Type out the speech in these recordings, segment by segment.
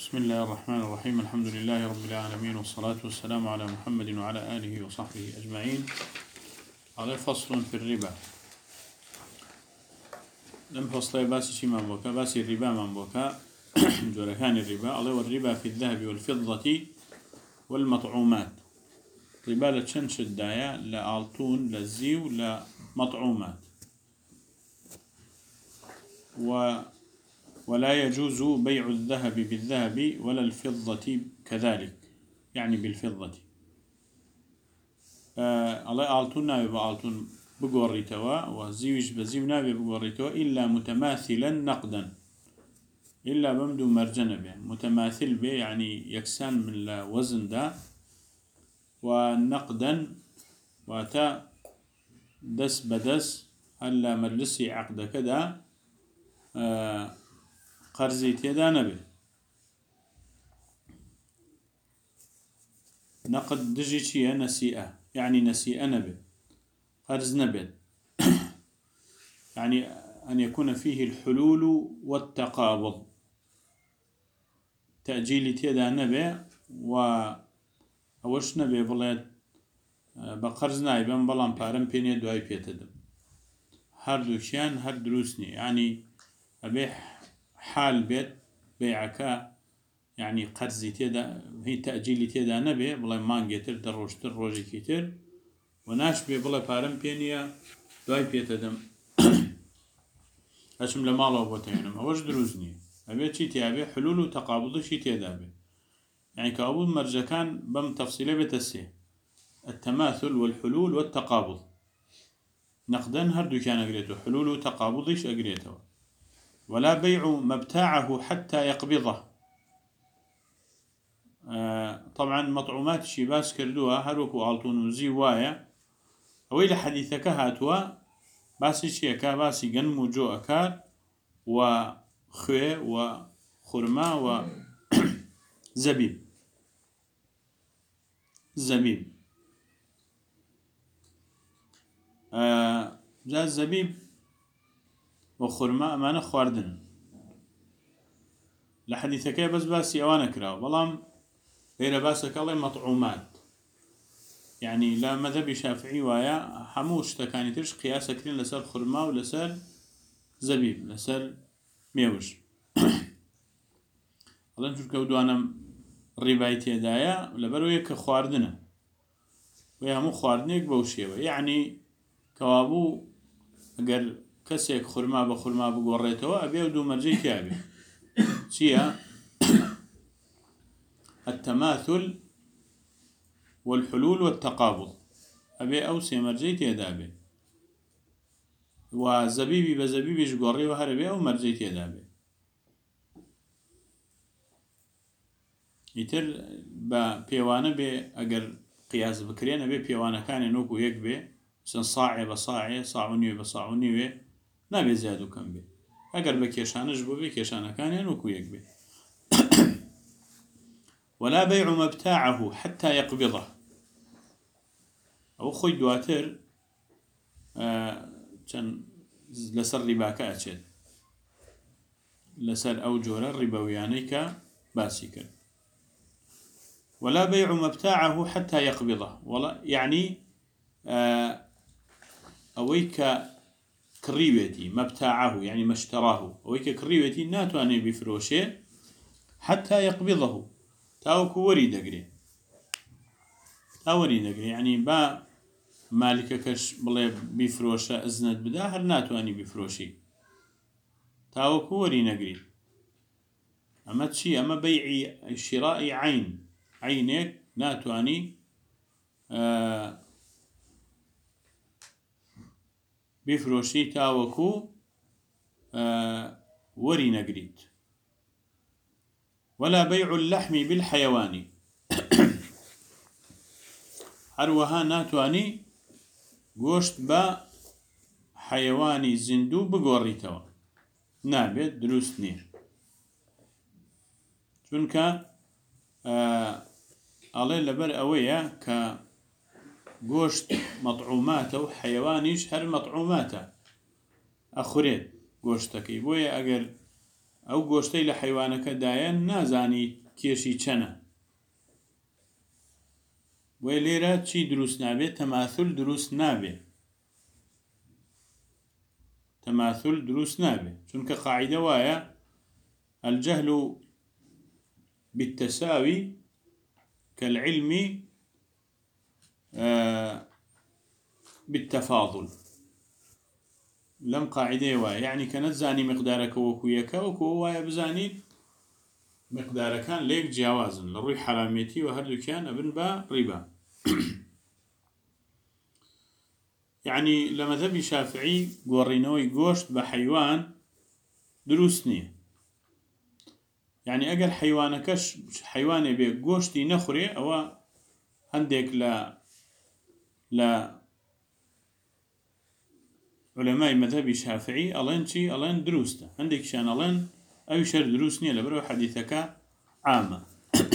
بسم الله الرحمن الرحيم. الحمد لله رب العالمين، والصلاة والسلام على محمد وعلى آله وصحبه أجمعين. على فصل في الربا. لم فصل باسي شي من بوكا باسي الربا من بوكا جوركان الربا على والربا في الذهب والفضة والمطعومات. ربا لتشن شدايا لا ألتون لا زيو لا مطعومات. ولا يجوز بيع الذهب بالذهب ولا الفضة كذلك، يعني بالفضة. الله ألتون نابي بألتون بقوريتوا، وزيوش بزيو نابي بقوريتوا إلا متماثلا نقدا، إلا بمدو مرجنة به متماثل به يعني يكسان من الوزن ده، ونقدا واتا دس بدس هلا مجلسي عقد كذا قرزي تيدا نبي نقد دجيشية نسيئة، يعني نسيئة نبي قرز نبي يعني أن يكون فيه الحلول والتقابض. تأجيل تيدا نبي وأوش نبي بلاد بقرز نايبا بلان بارم بيني دواي بيتدم هر دوشيان هر دروسني، يعني أبيح حال بيت بيعك يعني قرزي تيدا هي تأجيل تيدا نبي بلا مانجيتر دروشتر روجي كيتر وناش بي بلا بارم بيني دواي بيتدم أشم لماله بوتينم أوش دروسني أبي شي تيابي حلول وتقابض شي تيدا يعني كابو مرجكان بم تفصيله بتسيه التماثل والحلول والتقابض. نقدا هردو كان أقريته حلول وتقابضش أقريته. ولا بيع مبتاعه حتى يقبضه. طبعا مطعومات شيباس كردوها هروكو ألتون وزي وايا وإلى حديثك هاتوا باسي شيكا باسي جنمو جو أكار وخوي وخرما وزبيب زبيب جاء الزبيب وخرما أمانة خواردن لحديثك بس باسي أوانا كراو بلام غير باسك الله مطعومات، يعني لا مذهب شافعي ويا حموش تكاني ترش قياس كرين لسر خرما ولسر زبيب لسر ميوش. الله نشوف كودو أنا ربايتي دايا لبروي كخواردنا ويا مو خواردنيك بوشيوه، يعني كوابو اگر كسيك خرما بخرما بقوريته أبي ودو مرجي كابي شيا التماثل والحلول والتقابض أبي أوسي مرجي تيدابي وزبيبي بزبيبيش قوري وهربي أو مرجي تيدابي يتر بيوانا بي أجر قياس بكرينا بي بيوانا كان نوكو يكبي سن صاعي بصاعي صاعوني بصاعوني نبي زيادو كم بي أجر بكيشانش بو بي كيشانا كان نوكو يكبي. ولا بيع مبتاعه حتى يقبضه. أو خوي دواتر كان لسر رباك أشد لسر أو جورا ربويانيك باسيكا. ولا بيع مبتاعه حتى يقبضه، ولا يعني أويك كريوتي مبتاعه يعني ما اشتراه أويك كريوتي ناتواني بفروشه حتى يقبضه تاوكو وريد أقري تاوريد أقري يعني با مالك كش بلا بفروشه أزند بدا هر ناتواني بفروشي تاوكو وري نقري. أما تشي أما بيعي شراء عينك ناتواني بفروشي تاوكو وري نقريت. ولا بيع اللحم بالحيوان هروها ناتواني قوشت با حيواني زندو بقوريتوا نابد دروس نير چونك الله لبر أويا كقوشت مطعوماته وحيوانيش هر مطعوماته أخريت قوشتكي بويا أجر ئەو گۆشتەی لە حەیوانەکەدایە نازانی کێشی چەنە وێ لێرە چی دروست نابێت تەماثول دروست نابێت تەماثول دروست نابێت چونکە قاعدە وایە الجهل بالتساوي كالعلم بالتفاضل لم قاعدة وایە يعني كنتزاني مقدارك وكويك وكوايا بزاني مقدار كان ليك جوازا لروي حراميتي وهردو كان ابن با ربا يعني لما ذهب شافعي قورينوي قوشت بحيوان دروسني يعني اقل حيوانكش حيواني بي قوشتي نخري او عندك لا علماء مذهب الشافعي ألين شي ألين دروسته عندك شان ألين أي شر دروسني لبرو حديثك عامة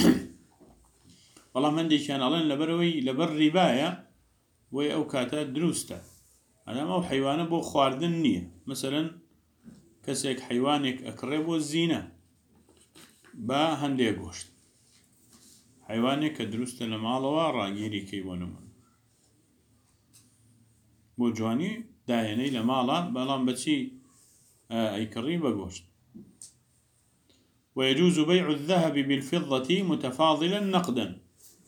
والله من عندك شان ألين لبر رباية وي أو كاتا دروسته أنا ما هو حيوانه بو خواردن نية مثلا كسيك حيوانك أقرب والزينة با هندي قوشت حيوانك دروسته لمالوا راجيري كيوانو بو جواني دايني لمالا بلان بشي أي كريبة قوشت ويجوز بيع الذهب بالفضة متفاضلا نقدا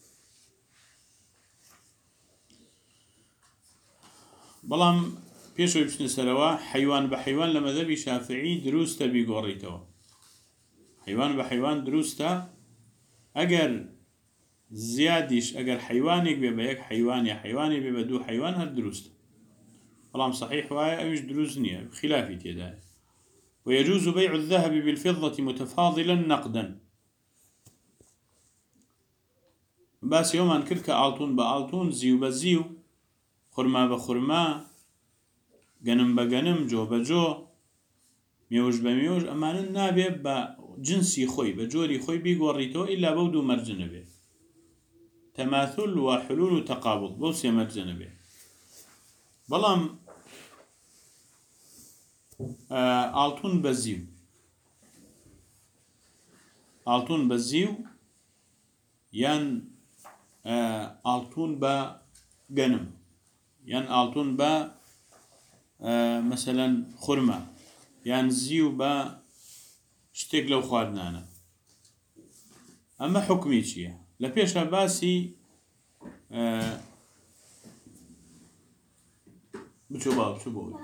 بلان بيشو بشن سلوا حيوان بحيوان لما ذبي شافعي دروستا بيقوريتوا حيوان بحيوان دروستا أجر زيادش أجر حيوانك بيبيك حيوان يا حيواني بيبدو حيوان هالدروستا كلام صحيح وهي أيش دروزنية بخلافي تيدا ويجوز بيع الذهب بالفضة متفاضلا نقدا بس يوم أنكر كألتون بألتون زيو بزيو خرما بخرما جنم بجنم جو بجو ميوج بميوج أما النابي بجنسي خوي بجوري خوي بيقوريتو إلا بودو مرجنبه تماثل وحلول تقابض بوسي مرجنبه بلام ألتون بزيو يان ألتون بجنم يان ألتون مثلا خرمة يان زيو شتيك لو خواردنانا أما حكمي شيء لبيش باسي بشو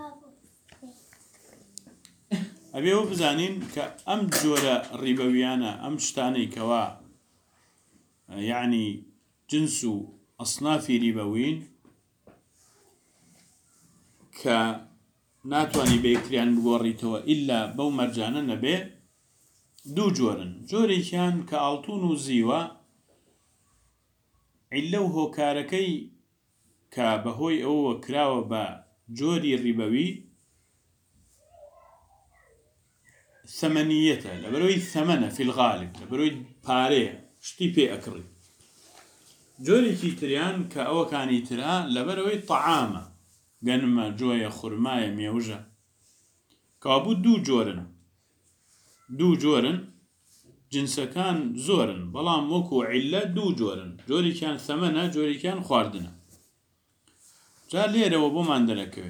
أبي هو بزانين كأم جورة ربويانا أم شتاني كوا يعني جنسو أصناف ربوين كناتواني بيكريان بوريتوا إلا بو مرجانا نبي دو جورن جوري كان كألتون وزيوا علوه كاركي كبهوي أو كراو با جوري الربوي ثمنيته لبروي الثمنة في الغالب لبروي باريه شتي بي أكري جوري كيتريان كأو كان يترا لبروي طعامة جنما جوية خرماية ميوجة كابو دو جورن جنس كان زورن بلا موكو علة دو جورن جوري كان ثمنة جوري كان خواردنا جا ليرة وبو ماندنكوي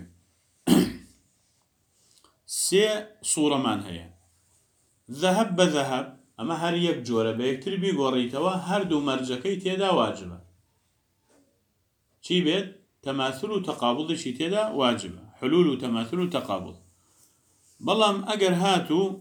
سي صورة من هي ذهب بذهب أما هر يك جورة بيكتر بيقوريتوا هر دو مرجكي تيدا واجبة چي بيت تماثل وتقابض شي تيدا واجبة حلول وتماثل وتقابض بلام أجر هاتو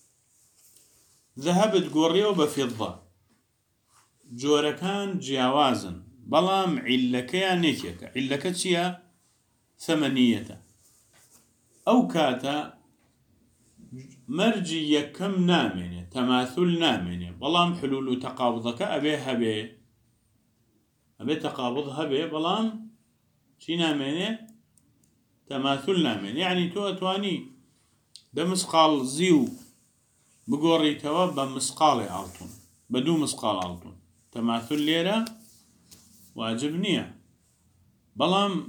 ذهب تقوريو بفضة جورة كان جياوازا بلام علكيا نيكيك علكا تشيا ثمنية أو كاتا مرجي يكم نامنة تماثل نامنة بلام حلول وتقابضك أبي تقابض هبه بلام شي نامنة تماثل نامنة يعني تو أتواني ده مسقال زيو بقوري توا بمسقال ألتون بدو مسقال ألتون تماثل ليرة واجبنية بلام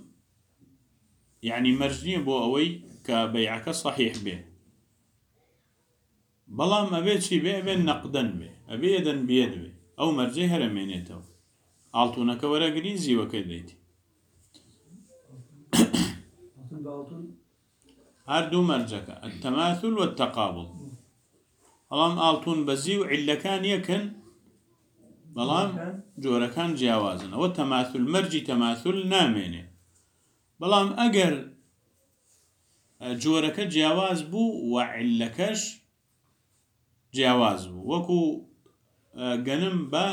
يعني مرجنية بو أوي كبيعك صحيح به بەڵام ئەبێ چی بێ ئەبێ نەقدەن بێ ئەبێ یەدەن بێت بێ ئەو مەرجەی هەرەمێنێتەوە ئاڵتونەکە وەرەگری زیوەکەی دەیتی هەردوو مەرجەکە التەماثل والتەقابڵ بەڵام ئاڵتون بە زیو عیلەکان یەکن بەڵام جۆرەکان جیاوازن ئەوە تەماثل مەرجی تەماثل نامێنێ بەڵام ئەگەر جۆرەکە جیاواز بوو و عیلەکەش جیاواز بوو وەکو گەنم بە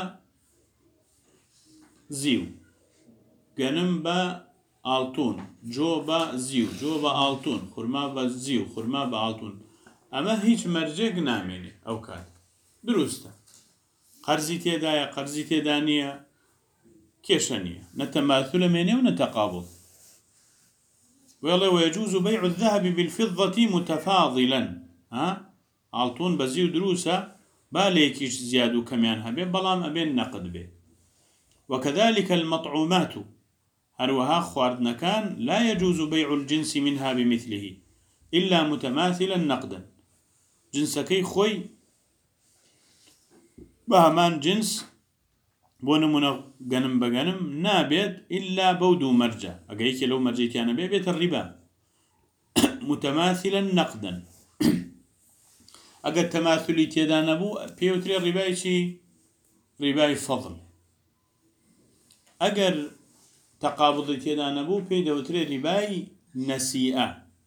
زیو گەنم بە ئاڵتون جۆ بە زیو جۆ بە ئاڵتون خورما بە زیو خورما بە ئاڵتون ئەمە هیچ مەرجێک نامێنێ ئەو کات دروستە قەرزی تێدایە قەرزی تێدا نییە کێشە نییە نە تەماثل مێنێ و نە تەقابڵ ويلا ويجوز بيع الذهب بالفضة متفاضلا ئاڵتون بە زیو دروسە بالێکیش زیاد و کەمیان هەبێ بەڵام ئەبێن نەقد بێ وكذلك المطعومات هروها خواردنكان لا يجوز بيع الجنس منها بمثله إلا متماثلا نقدا جنسكي خوي بهمان جنس بونمونا غنم بغنم نابد إلا بودو مرجع أقايك لو مرجيتيانا بيت الربا متماثلا نقدا أقا التماثلي تيدانا بو بيوتري الرباي شي رباي فضل أقر تقابضي تيدانا بو بيوتري رباي نسيئة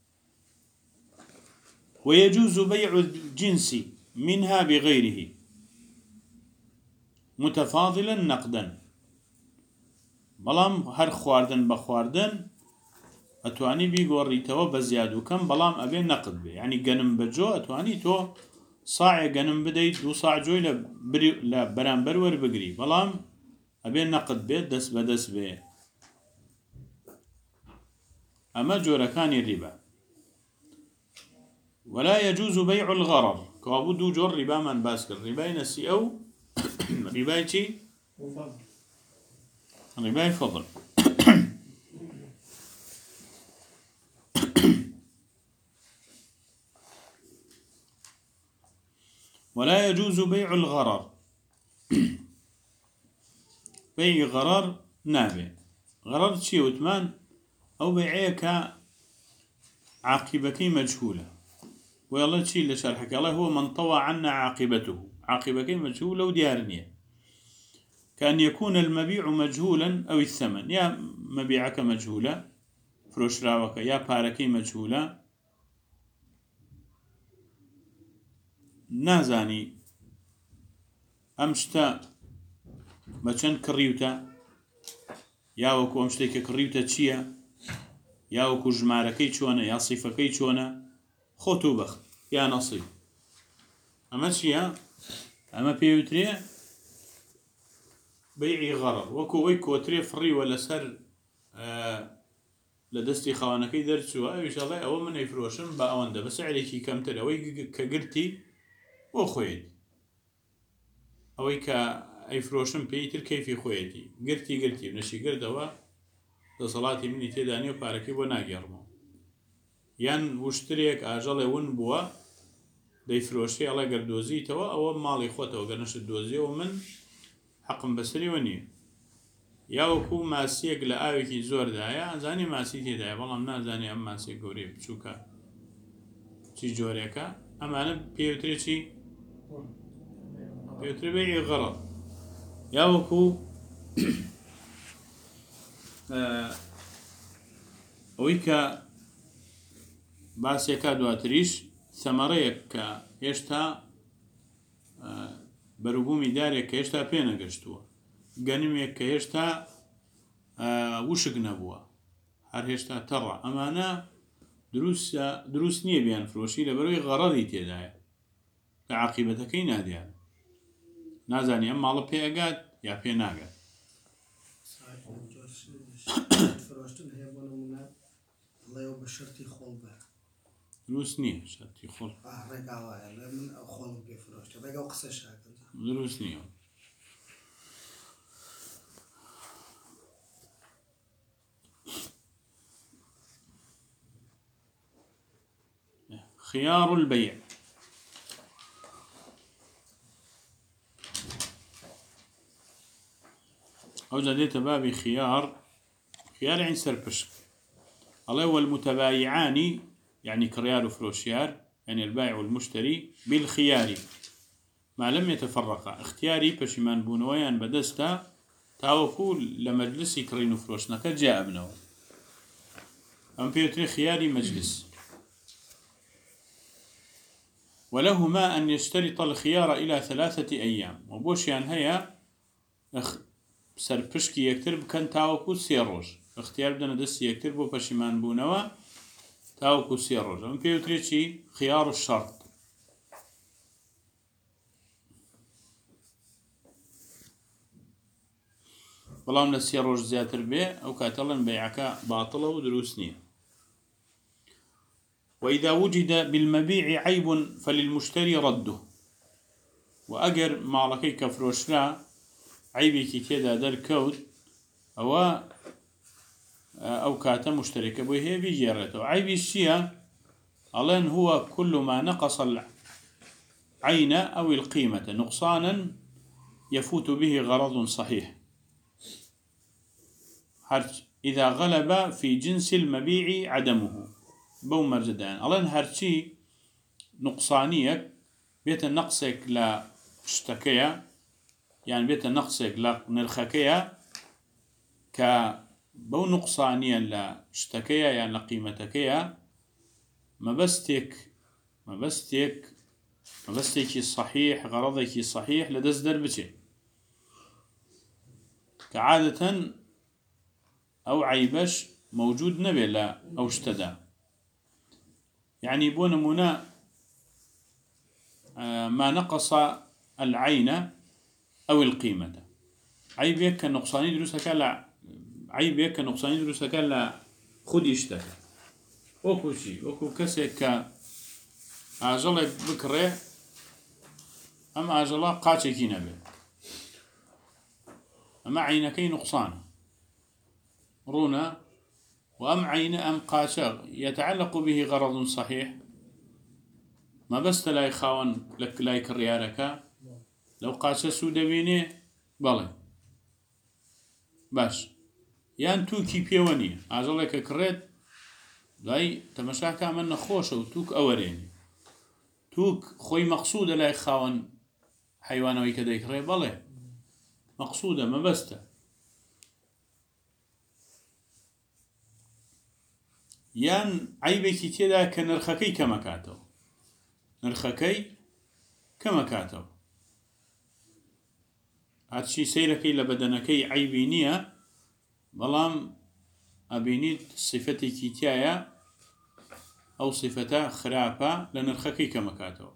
ويجوز بيع الجنس منها بغيره متفاضلا نقدا بلام هر خواردن بخواردن اتواني بيقوريتوا بزياد وكم بلام ابي نقد بي يعني غنم بجو اتواني تو صاع غنم بدي دو صاع جوي لا برانبر ور بقري بلام ابي نقد بي دس بدس بي اما جوركاني الربا ولا يجوز بيع الغرر كابودو جور ربا من باسكر ربا نسي او رباي شي رباي فضل ولا يجوز بيع الغرر بيع غرر نابع غرر شي وثمان او بيعيك عاقبتي مجهولة ويلا شي اللي شرحك الله هو من طوى عنا عاقبته عاقبتي مجهولة وديارنية كأن يكون المبيع مجهولا أو الثمن يا مبيعك مجهولة فروشراوك يا باركي مجهولة نازاني أمشتا بچن كريوتا يا وكو أمشتيك كريوتا تشيا يا وكو جماركي چونا يا صيفكي چونا خوتو بخت يا نصيب أما تشيا أما بيوتري بيعي غرر وكو تري فري ولا سر لدستي خوانكي درتسوا ايش الله او من يفروشن باونده بس عليكي كم ترى وي كقرتي وخويت اوي كا يفروشن بيتر كيف خويتي قرتي نشي قردوا لصلاتي مني تداني وباركي وناقرمو ين وشتريك اجل ون بوا ديفروشي الله قردوزي توا او مالي خوته وقرنش الدوزي ومن حقم بسري وني يا وكو ماسيك لآوكي زور دايا زاني ماسيتي دايا والله نازاني ام ماسيك قوري بچوكا چي جوريكا اما انا بيوتري چي بيوتري بيعي غرض يا وكو ويكا باسيكا دواتريش ثمريك هشتا بەروبوومی دارێک کە هێشتا پێ نەگەشتووە گەنمێک کە هێشتا وشک نەبووە هەر هێشتا تەڕە ئەمانە دروست نییە بیان فرۆشی لە بەرەوەی غەڕەری تێدایە کە عاقیبەتەکەی نادیان نازانی ئەم ماڵە پێ ئەگات یا پێ ناگات دروست نییە شەرتی خۆڵ دروست نییە خيار البيع أو زادت بابي خيار يعني سربشك. الله والمتبايعان يعني كريار وفروشيار يعني البائع والمشتري بالخيار ما لم يتفرقا اختياري بشمان بونويان بدستا تاوكو لمجلسي كرين وفروشناك جاء ابنه أم بيوتري خياري مجلس. ولهما أن يشترط الخيار إلى 3 أيام وبوشيان هيا سربشكي يكترب كان تاوكو سيروج اختيار بدنا دس يكترب بشمان بونوا تاوكو سيروج أم بيوتري خيار الشرط بلام لسيروج زياتر بي أو كاتلن بيعك باطلة ودروسنية. وإذا وجد بالمبيع عيب فللمشتري رده. وأجر معلكي كفروشلا عيبي كتيدا در كود أو كاتا مشترك بوهي بيجيرته عيبي الشيء ألان هو كل ما نقص العين أو القيمة نقصانا يفوت به غرض صحيح إذا غلب في جنس المبيع عدمه بو مرجدان ألان هرشي نقصانيك بيت نقصك لا اشتكيا يعني بيت نقصك لا نرخكيا كبو نقصانيا لا اشتكيا يعني لقيمتكيا مبستك صحيح غرضك صحيح لدز دربتي كعادة أو عيبش موجود نبي لا أو اشتدى يعني بون منا ما نقص العين أو القيمة عيبك كالنقصاني دروسك لا عيبك كالنقصاني دروسك لا خد يشتكى وكو شيء وكو كسك عجلك بكره أما عجلة قاتشكي نبي أما عينكي نقصان رونا وأم عين أم قاشغ يتعلق به غرض صحيح ما بس لا يخاون لك لا يكريارك لو قاش سودبيني بلى باش يان توكي بيواني عجلك كريت لاي تمشاكا من خوش وتوك أوريني توك خوي مقصودة لا يخاون حيوانوي كده يكري بلى مقصودة ما بسته يان عيبكي تيدا كنرخكي كما كاتو نرخكي كما كاتو هادشي سيركي لبدنكي عيبي نية بلام أبينيت صفتي كيتيايا أو صفتا خرافة لنرخكي كما كاتو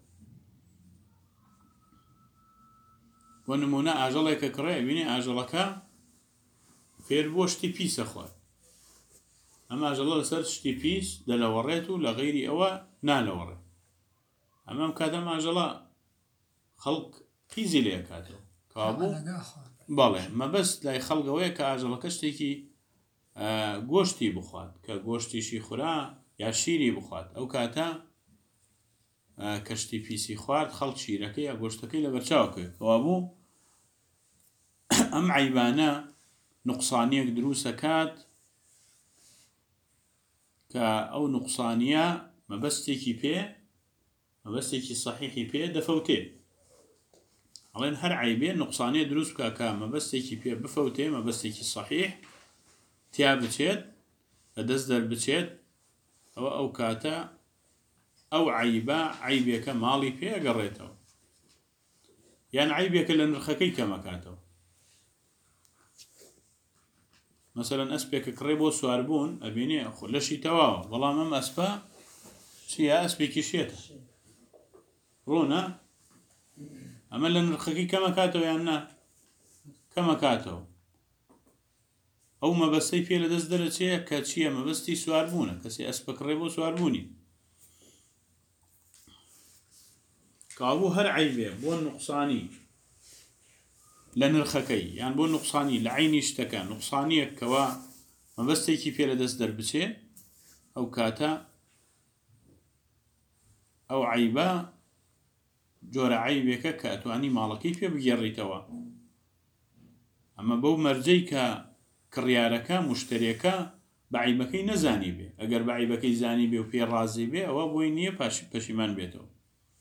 ونمونا أجلك كري بيني أجلك فيربوشتي بيس أخوات أما أجل لسر شتي بيس دل وريتو لغيري أو نال وريت أمام كادم أجل خلق قيزي ليه كاتو كابو بالله ما بس لا خلق ويك أجل كشتيكي گوشتي بخوات كگوشتي شي خورا يا شيري بخوات أو كاتا كشتي بيسي خوات خلق شيركي يا گوشتكي لبرشاوكي كابو أم عيبانا نقصانيك دروسة كات كأو نقصانية ما بستيكي صحيحي بيه دفوتي علين هر عيبين نقصانية دروس كا ما بستيكي بيه بفوتي ما بستيكي صحيح تيابتشيت دزدر بتشيت أو كاتا أو عيبك مالي بيه قريته يعني عيبك اللي نرخكي كما كاتو مثلا أسبك كريبو سواربون أبيني أخو لشي تواوا والله مم أسبا شيء أسبك شيته رونا أما لن نرخكي كما كاتو يعني كما كاتو أو ما بستي فيه لدز درجة كاتشيا ما بستي سواربونه كسي أسبك كريبو سواربوني كابو هر عيبه بون نقصاني لنرخكي يعني بون نقصاني لعيني اشتكى نقصاني كوا ما بس تيكي في لدس دربشي أو كاتا أو عيبا جور عيبك كاتواني مالكي في بجري توا ئەمە بەو مەرجەی کە کڕیارەکە مشتریەکە بەعیبەکەی نەزانی بێ ئەگەر بەعیبەکەی زانی بێ و پێ ڕازی بێ ئەوە بۆی نییە پەشیمان بێتەوە.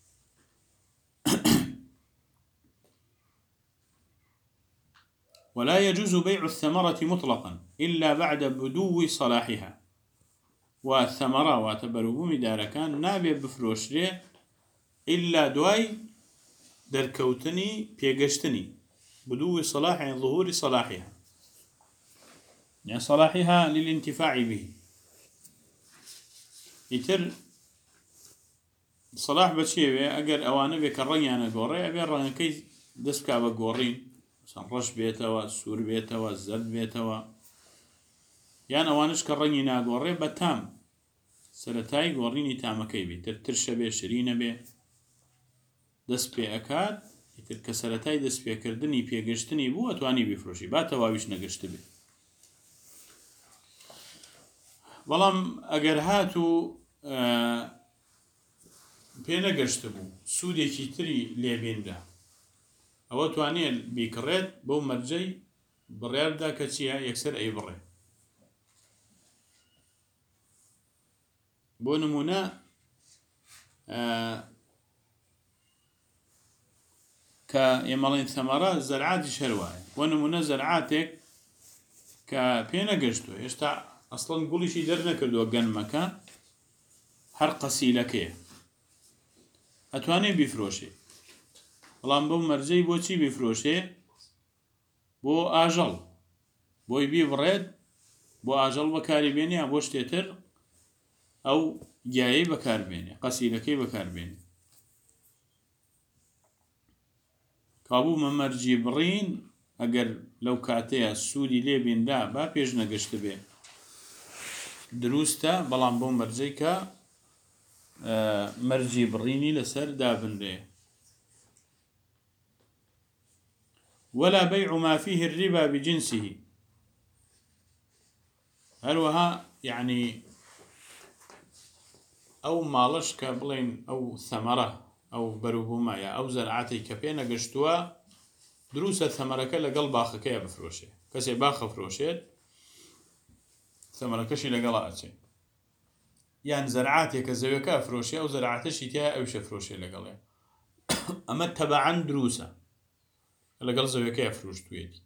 ولا يجوز بيع الثمرة مطلقا إلا بعد بدو صلاحها. والثمرة واتبروبومي داركان نابي بفروشري إلا دواي دركوتني بيقشتني بدو صلاح يعني ظهور صلاحها، يعني صلاحها للانتفاع به. يتر صلاح بشيء أجر أوانه بكرني أنا قوري أبي الرنج كي دسك أبى قورين مثلا رش بيته والسور بيته والزرد بيته يعني أوانش كرني أنا قوري بتام سرتاي قوريني تام كيبي ترترش به شرينه به دس بأكاد يتر كسرتاي دس بكردني بيجشتني بو أتواني بفروشي باتواويش نجشت به. بەڵام ئەگەر هاتو پێ نەگەشت بوو سوودێکی تری لێبێندا ئەوە توانێت بیکڕێت بەو مەرجەی بڕیاردا کە چییە یەکسەر ئەی بڕێ. بۆ نمونە کە ئێمەڵێن ثەمەرە زەرعاتی هەروایە بۆ نمونە زەرعاتێک کە پێ نەگەشتووە هێشتا ئەسڵەن گوڵیشی دەرنەکردووە گەنمەکە هەر قەسیلەکەیە ئەتوانێ بیفرۆشێ. بەڵام بەو مەرجەی بۆچی بیفرۆشێ؟ بۆ ئاژەڵ بۆی بیبڕێت بۆ ئاژەڵ بەکاری بێنێ بۆ شتێتر ئەو گیایی بەکاربێنێ قەسیلەکەی بەکاربێنێ. کابوو مەمەرجی بڕین ئەگەر لەو کاتەیە سوودی لێبێندا با پێش نەگەشت بێ دروستە، بەڵام بۆ مەرجەی کە مەرجی بڕینی لەسەر دابنرێ. ولا بيع ما فيه الربا بجنسه. هەروەها يعني ئەو ماڵش کە بڵێن ئەو ثەمەرە ئەو بەروبوومایە ئەو زەرعاتی کە پێ نەگەشتووە دروستە ثەمەرەکە لەگەڵ باخەکەیە بفرۆشێ. کەسێ باخە فرۆشێت ثەمەرەکەشی لەگەڵا ئەچێ، یان زەرعاتێکە زەویەکە فرۆشێ ئەو زەرعاتەشی تیا ئەوشە فرۆشێ لەگەڵێ. ئەمە تەبەعەن دروسە لەگەڵ زەویەکەیە فرۆشتوویەتی.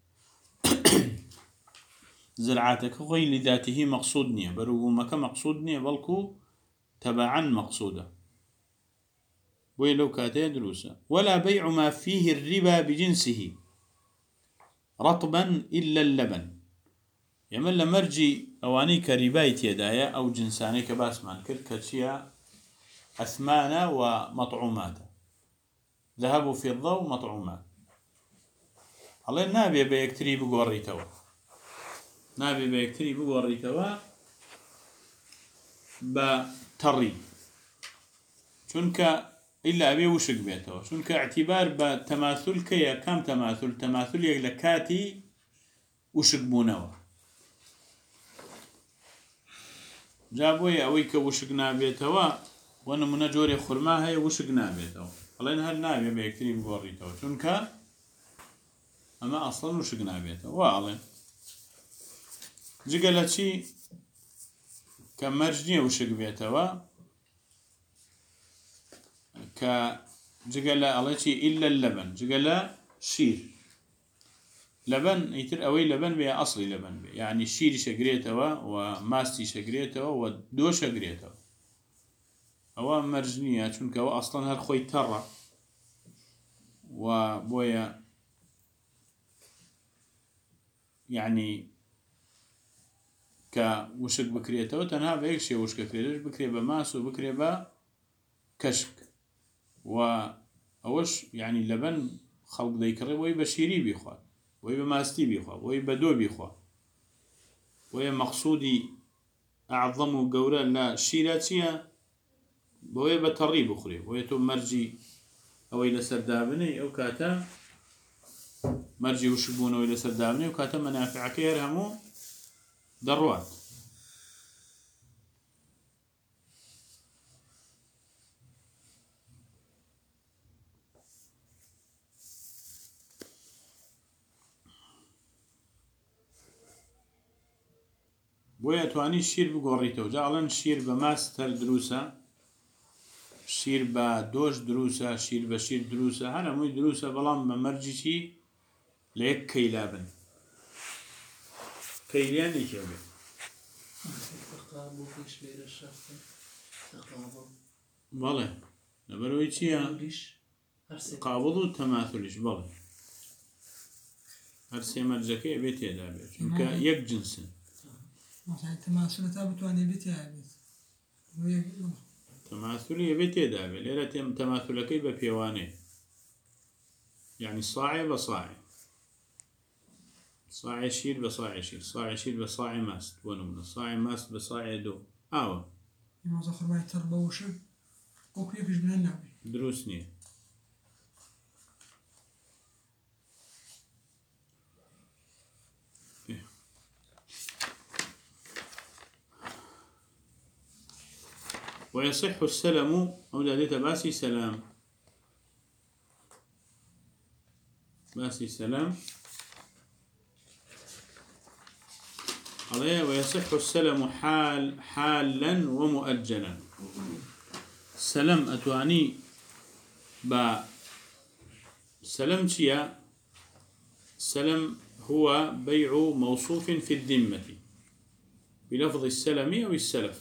زەرعاتەکە خۆی لذاتیه مەقصود نییە، بەروبوومەکە مەقصود نییە، بەڵکو تەبەعەن مەقصودە، بۆیە لەو کاتەیە دروسە. ولا بيع ما فيه الربا بجنسه رطبا إلا اللبن. يمن لمرجي أواني كرباي تيدايا أو جنساني كباسمان كركتشيا أثمانة ومطعومات ذهب وفضة ومطعومات. الله نابي بيكتري بقوريتوا نابي بيكتري بقوريتوا بتري چونك إلا أبي وشك بيتوا چونك اعتبار بتماثل كيا كم تماثل يلكاتي وشك بونوا جابوي أويك وشك نابيتوا وانا من جوري خرما هي وشك نابيتوا الله إنها النابي بيكتري بقوريتوا چونك أما أصلا وشك نابيتوا وعلي جيجالاتشي كمرجني وشك بيتوا كجيجالا الله شيء إلا اللبن جيجالا شير لبن يتر أوي لبن بيا أصلي لبن بيا يعني الشير شجريتوا وماستي شجريتوا ودو شجريتوا أو مرجنية چونك أو أصلا هالخوي ترى وبويا يعني كوشك بكريتوا تنها بيك شيء وشك كريتش بكري بماس وبكري كشك وأوش يعني اللبن خلق ذيكره وي بشيري بيخوا وي بماستي بيخوا وي بدو بيخوا وي مقصودي أعظم وقورا لا شيراتيا وي بتري بخري وي تو مرجي أو إلى سردابني أو كاتا مرجي وشبون أو إلى سردابني وكاتا منافع كير همو دروات. بۆیە توانی شیر بگۆڕیتەوە جاڵەن شیر بە ماستەر دروسە شیر بە دۆش دروسە شیر بە شیر دروسە هەر هەمووی دروسە بەڵام بە مەرجیی لە یەک کەیلا بن کەیلیان یەکێ بێت بەڵێ لەبەرەوەی چییە قابڵ و تەماثولیش بەڵێ هەر سێ مەرجەکەی ئەبێت تێدا بێت چونکە یەک جنسن تەماسولە تا بتوانێت بێت تەماثولی ئەبێت تێدا بێت لێرە تەماثولەکەی بە پێوانەیە یعنی ساعێ بە ساعێ صاع شیر بە صاع شیر صاع شیر بە صاع ماست بۆ نمونە صاع ماست بە صاع دۆ ئاوە مازە خڕمای تەڕ بەوشە وەکو یەکیش بنە نابێت دروست نییە ويصح السلم أو داديت باسي سلام باسي سلام عليه ويصح السلم حالا ومؤجلا سلم أتواني با سلم شيا سلم هو بيع موصوف في الذمة بلفظ السلم أو السلف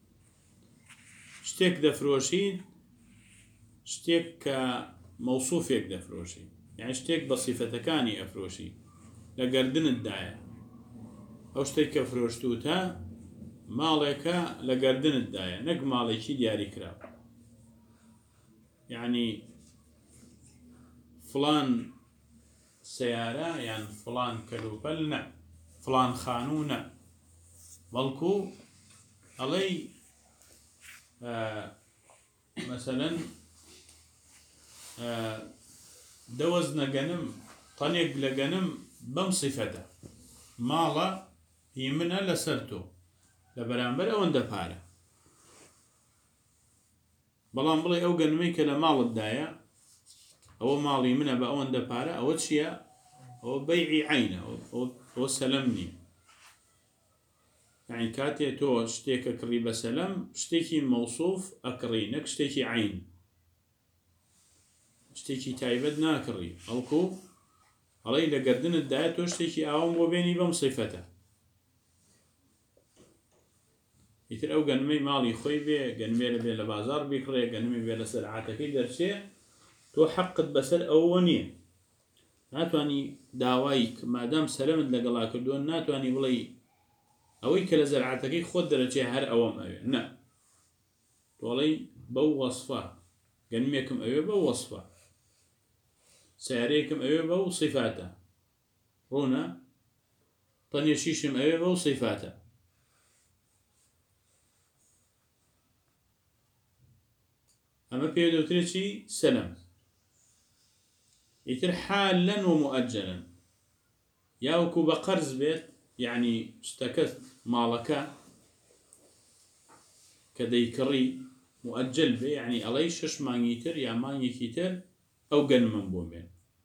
شتێک دەفرۆشین شتێک کە مەوسوفێک دەفرۆشی یعنی شتێک بە صیفەتەکانی ئەفرۆشی لە گەردنتدایە ئەو شتێک کە فرۆشتوتە ماڵێکە لە گەردنتدایە نەک ماڵێکی دیاری کراوە یعنی فلان سیارە یان فلان کەلوپەل نە فلان خانوو نە بەڵکو ئەڵێی مثلا دەوەز نەگەنم تەنێک لەگەنم بەم صیفەتە ماڵە هی منە لەسەر تۆ لە بەرامبەر ئەوەندە پارە بەڵام بڵێ ئەو گەنمەی کە لە ماڵتدایە ئەوە ماڵی منە بە ئەوەندە پارە ئەوە چییە؟ ئەوە بەیعی عینە ئەوە سەلەم نییە يعني كاتي تو شتيك كري بسلام شتيكي موصوف أكري نك شتيكي عين شتيكي تايبد ناكري أوكو علي لقردن الداية تو شتيكي أوام وبيني بمصيفته يتر أو قنمي مالي خوي بي قنمي لبي لبازار بيكري قنمي بي لسرعاتك درسي تو حقت بسر أولانية ناتواني داوايك ما دام سلامت لقلاك دون ناتواني بلي ئەوەی کە لە زەرعاتەکەی خۆت دەرەچێ هەر ئەوەم ئەوێ نە تۆڵەی بەو وەصفە گەنمێکم ئەوێ بەو وەصفە سیارەیەکم ئەوێ بەو صیفاتە ڕوونە تەنێشیشم ئەوێ بەو صیفاتە ئەمە پێ دەوترێت چی سەلەم ئیتر حالا ومؤجلا یا وەکو بە قەرز بێت يعني اشتكت مالكا كديكري مؤجل به يعني علي شش مانيتر يا مانيكيتر او جن من بومين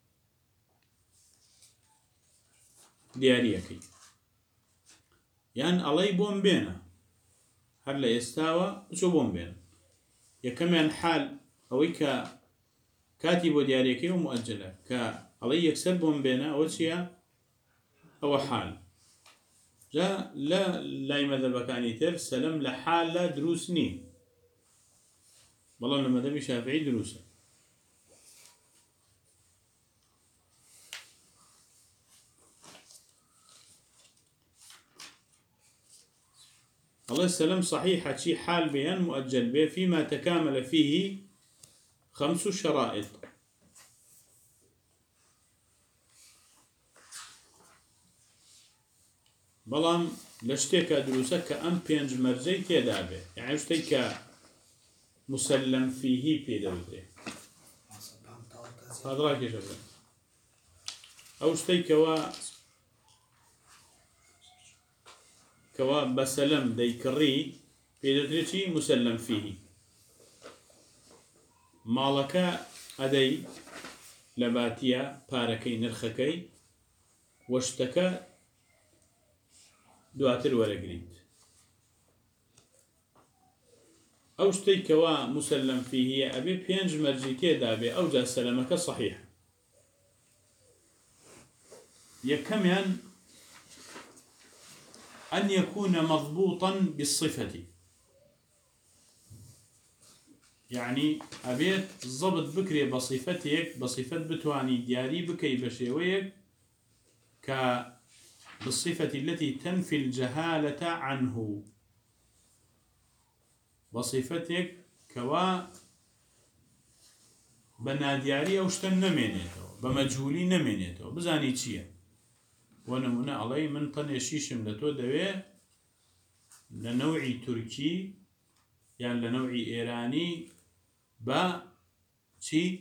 دياريكي يعني علي بوم بينا هلا يستوى شو بوم بين يا كمان حال اويك كاتب دياريكي ومؤجله ك علي يكسب بوم بينا او شيء او حال جا لا مذهب كان يتر سلم لحالة دروسني والله لما ذهب شافعي دروسه الله السلام صحيح شي حال بيان مؤجل به فيما تكامل فيه 5 شرائط بەڵام لە شتێکە دروسە کە ئەم پێنج مەرجەی تێدا بێ یعنی شتێک کە مسلم فیهی پێ دەوترێت هەدڕاکێشە بێت ئەو شتێکەوە بە سەلەم دەیکڕی پێ دەوترێت چی مسلم فیهی ماڵەکە ئەدەی لە باتیە پارەکەی نرخەکەی وە شتەکە دواتر وەرەگریت أو شتيكوا مسلم فيه أبي بينج مرجي تيدا بي أو جا سلامك صحيح. يكمن أن يكون مضبوطا بالصفة، يعني أبيت ضبط بكري بصفتك بصفة بتواني دياري بكي بشيويك بالصفة التي تنفي الجهالة عنه، بصفتك كوا بنادياري أو شتن نمينيتو بمجهولي نمينيتو بزاني تشيه ونمونا علي من طنيشيشم لتو دوي لنوعي تركي يعني لنوعي إيراني با چی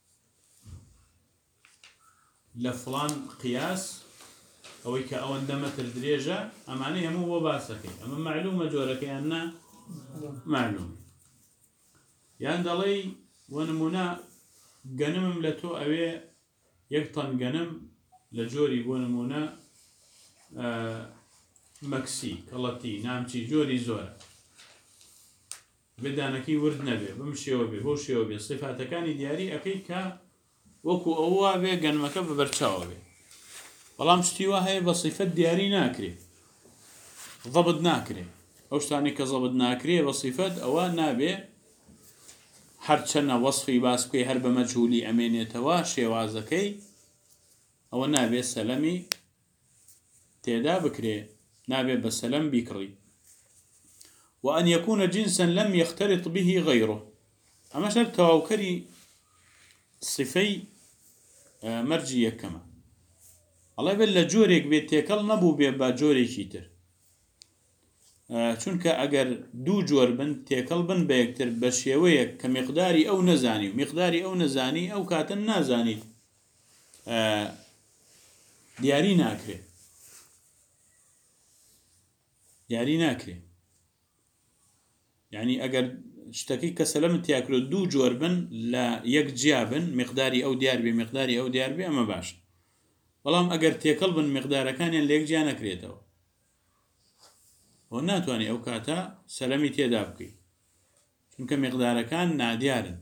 لفلان قياس أو كأوندە مەتر درێژە ئەمانەی هەموو بۆ باسەکەی ئەمە معلومە جۆرەکەیان نا معلوم یان دەڵێ وەنمونە گەنمم لە تۆ ئەوێ یەک تەن گەنم لە جۆری بۆ نمونە مەکسی کەڵەتی نامچی جۆری زۆرە بدانەکەی ورد نەبێ بم شێوە بێ بۆ شێوە بێ صفاتەکانی دیاری ئەەکەی کە وەکو ئەوە بێ گەنمەکە ببەرچاوە بێ بەڵام شتی وا هەیە بە صیفەت دیاری ناکرێ ضەبط ناکرێ ئەو شتانی کە ضەبط ناکرێ بە صیفەت ئەوە نابێ هەرچەنە وەصفی باس بکەی هەر بە مەجهولی ئەمێنێتەوە شێوازەکەی ئەوە نابێ سەلەمی تێدا بکرێ نابێ بە سەلەم بیکڕی وأن يكون جنسا لم يختلط به غيره أما شرط تواوكري صفي مرجية كما الله يبلا جوريك بيت تيكل نبو بيبا جوري كيتر چونك اگر دو جور بن تيكل بن بيكتر بشيويك كمقداري أو نزاني مقداري أو نزاني أو كاتن نازاني دياري ناكري دياري ناكري يعني اگر شتكي كسلمت ياكلو دو جور بن لا يك جيابن مقداري أو ديار بي مقداري أو ديار بي أما باش بەڵام ئەگەر تێکەڵ بن مقدارەکانیان لێک جیا نەکرێتەوە ئەو ناتوانێت ئەو کاتە سەلەمی تێدا بکەیت چونکە مقدارەکان نادیارن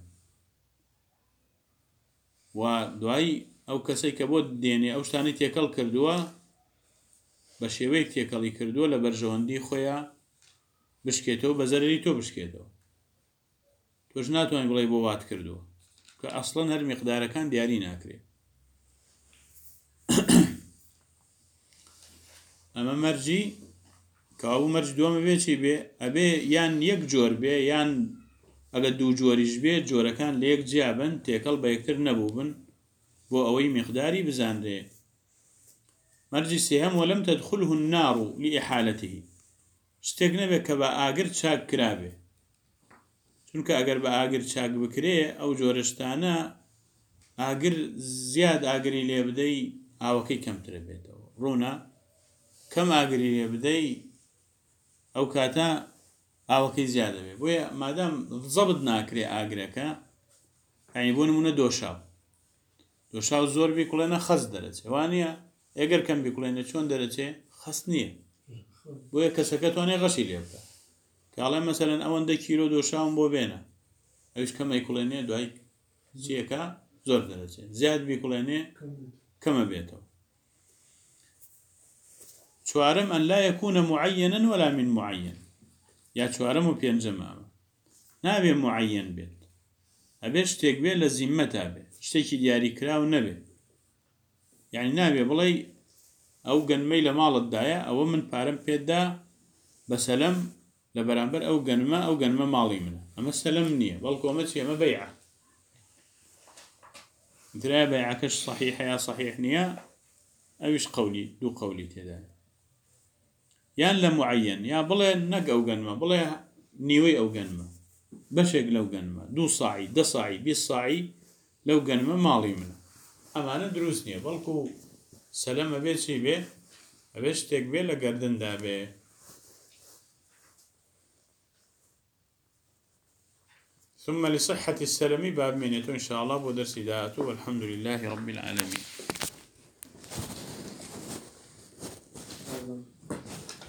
و دوایی ئەو کەسەی کە بۆ دێنێ ئەو شتانی تێکەڵ کردووە بە شێوەیەک تێکەڵی کردووە لە بەرژەوەندی خۆیان بشکێتەوە بە زەرری تۆ بشکێتەوە تۆش ناتوانێت بڵێ بۆ وات کردووە کە ئەسڵەن هەر مقدارەکان دیاری ناکرێت ئەمە مەرجی کاو مەرج دووەمە بێ چی بێ ئەبێ یان یەک جۆر بێ یان ئەگە دوو جۆریش بێ جۆرەکان لە یەک جیابن تێکەڵ بە یەکتر نەبوو بن بۆ ئەوەی مقداری بزانرێ مەرجی سێهەم وەلەم تەدخله النار لإحالته شتێک نەبێت کە بە ئاگر چاک کرابێ چونکە ئەگەر بە ئاگر چاک بکرێ ئەو جۆرەشتانە ئاگر زیاد ئاگری لێ بدەی ئاوەکەی کەمترە بێتەوە ڕوونە کەم ئاگری لێ بدەی ئەو کاتە ئاوەکەی زیادە بێ بۆیە مادام ضەبط ناکرێ ئاگرەکە یعنی بۆ نمونە دۆشاو زۆر بیکوڵێنە خەست دەرەچێ وانە ئەگەر کەم بیکوڵێنە چۆن دەرەچێ خەست نییە بۆیە کەسەکە توانێ غەشی لێ بکە کاڵێ مەسەلەن ئەوەندە کیلۆ دۆشاوم بۆ بێنە ئەوش کەمەی کوڵێنێ دوای چیەکە زۆر دەرەچێت زیاد بیکوڵێنێ کەمە بێتەوە چوارم أن لا يكون معينا ولا من معين يا چوارم و پێنجەم ئەمە نابێ معين بێت ئەبێ شتێک بێ لە زیممەتا بێ شتێکی دیاری کراو نەبێ یعنی نابێ بڵێ ئەو گەنمەی لە ماڵتدایە ئەوە من پارەم پێدا بە سەلەم لە بەرامبەر ئەو گەنمە ماڵی منە ئەمە سەلەم نییە بەڵکو ئەمە چی ئەمە بەیعە درا بەیعەکەش صحیحە یا صحیح نییە ئەویش قەولی دوو قەولی تێدایە یان لە معەن یا بڵێ نەک ئەو گەنمە بڵێ نیوەی ئەو گەنمە بەشێک لەو گەنمە 2 ساعی 10 ساعی 20 ساعی لەو گەنمە ماڵی منە ئەمانە دروست نییە بەڵکو سەلەم ئەبێ چی بێ ئەبێ شتێک بێ لە گەردندا بێ ثم لصحة السلم باب منيته إن شاء الله بدرس داته والحمد لله رب العالمين